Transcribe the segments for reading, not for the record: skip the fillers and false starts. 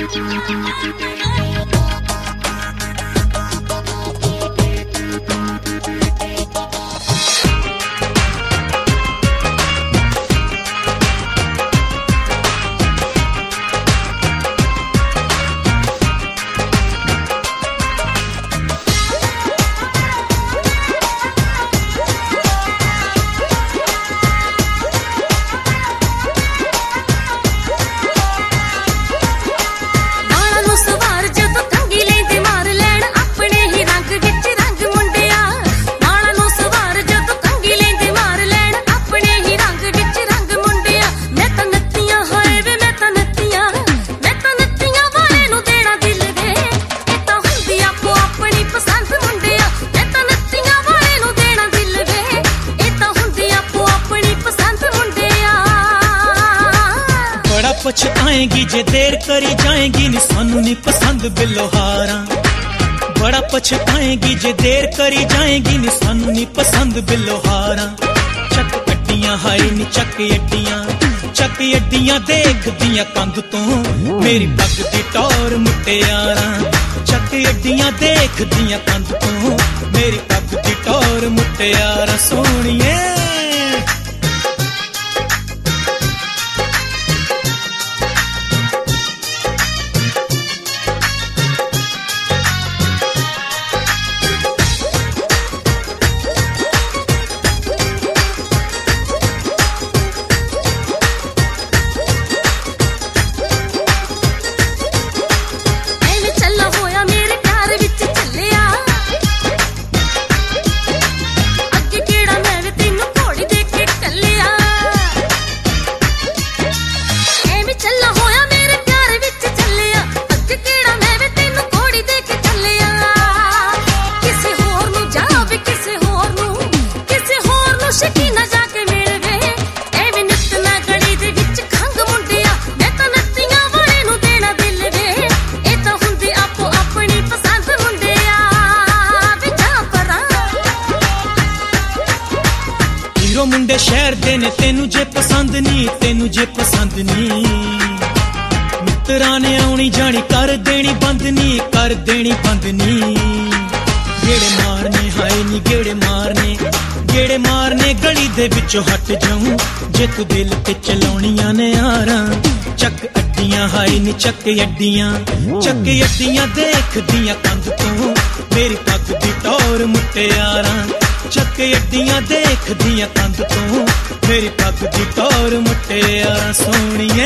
पछताएंगी जे देर करी जाएंगी नी सानू नी पसंद बिलोहारा। बड़ा पछताएंगी जे देर करी जाएंगी नी सानू नी पसंद बिलोहारा। चक अड्डियां हाय नी चक अड्डियां देख दियां कंध तो मेरी पग दी टौर मुटियारा। चक अड्डियां देख दियां कंध तो मेरी पग दी टौर मुटियारा। सोहणिए मुंडे शहर दे ने तेनू जे पसंद नी मित्रा ने आउणी जानी कर देनी बंद नी गेड़े मारने हाय नी गेड़े मारने गली दे विचों हट जाऊं जे तू दिल ते चलाउणियां ने यारा। चक अड्डियां हाय नी चक अड्डियां देख दियां कंध तो मेरी पग दी टौर मुटियारा। चक अड्डियां देख दियां कंध तो मेरी पग दी टौर मुटियारा। सोहणिए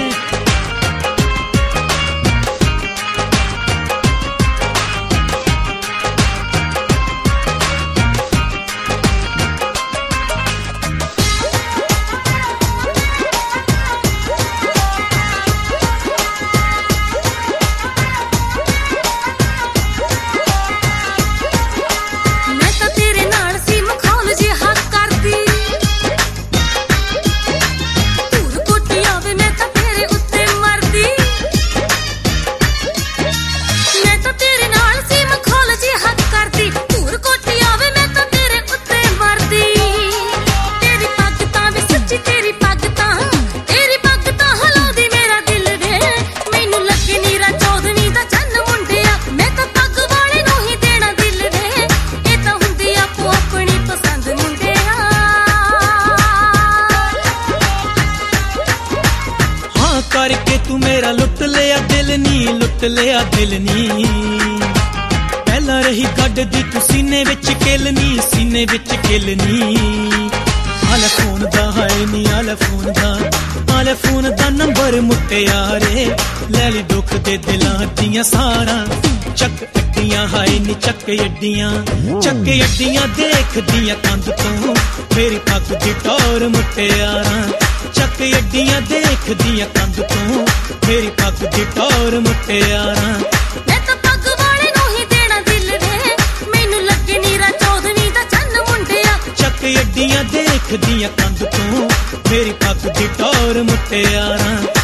करके तू मेरा लुट लिया दिल नी पहला रही गड्ड दी तू सीने विच किलनी आले फोन दा हाय नी आले फोन दा नंबर मुटियारे ले ली दुख दे दिलां दियां सारा। चक अड्डियां हाय नी चक अड्डियां देख दियां कंध तो मेरी पग दी टौर मुटियारा। चक अड्डियां देख दियां कंध तो मेरी पग दी टौर मुटियारा। मैं तो पग वाले नूं ही देना दिल वे मैनू लगे नीरा चौधरी दा चन्न मुंडिया। चक अड्डियां देख दियां कंध तो मेरी पग दी टौर मुटियारा।